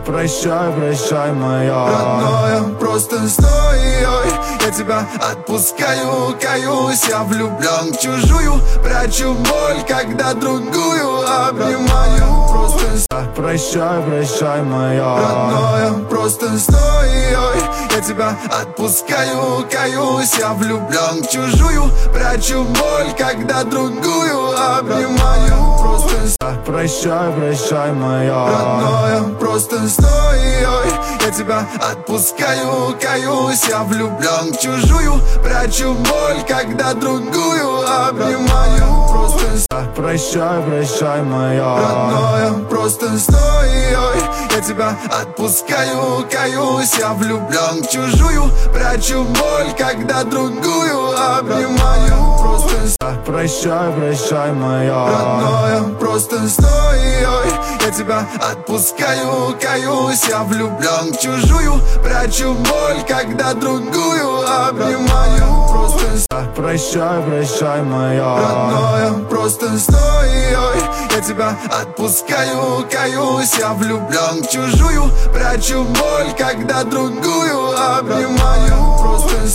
Прощай, прощай, моя родное, просто стой, ой. Я тебя отпускаю, каюсь. Я влюблен в чужую, прячу боль, когда другую обнимаю. Просто прощай, прощай, моя родное, просто стой, ой. Я тебя отпускаю, каюсь. Я влюблен в чужую, прячу боль, когда другую обнимаю. Просто прощай, прощай, моя родное, просто стой, ой. Я тебя отпускаю, каюсь. Я влюблен в чужую, прячу боль, когда другую обнимаю. Просто прощай, прощай, моя родное, просто стой, ой. Я тебя отпускаю, каюсь. Я влюблен в чужую, прячу боль, когда другую обнимаю. Просто прощай, прощай, моя родное, просто стой, ой. Я тебя отпускаю, каюсь. Я влюблен в чужую, прячу боль, когда другую обнимаю. Просто прощай, прощай, моя родное, просто стой, ой. Я тебя отпускаю, каюсь. Я влюблен в чужую, прячу боль, когда другую обнимаю. Просто